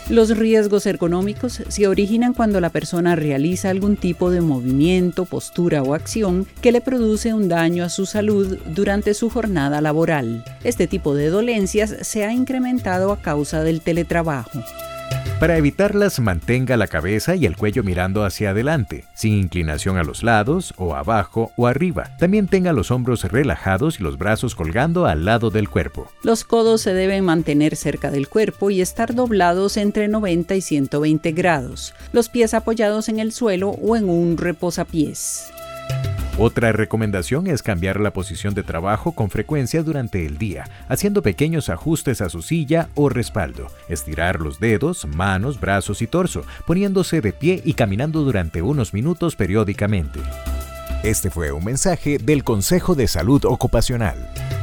Los riesgos ergonómicos se originan cuando la persona realiza algún tipo de movimiento, postura o acción que le produce un daño a su salud durante su jornada laboral. Este tipo de dolencias se ha incrementado a causa del teletrabajo. Para evitarlas, mantenga la cabeza y el cuello mirando hacia adelante, sin inclinación a los lados, o abajo o arriba. También tenga los hombros relajados y los brazos colgando al lado del cuerpo. Los codos se deben mantener cerca del cuerpo y estar doblados entre 90 y 120 grados. Los pies apoyados en el suelo o en un reposapiés. Otra recomendación es cambiar la posición de trabajo con frecuencia durante el día, haciendo pequeños ajustes a su silla o respaldo. Estirar los dedos, manos, brazos y torso, poniéndose de pie y caminando durante unos minutos periódicamente. Este fue un mensaje del Consejo de Salud Ocupacional.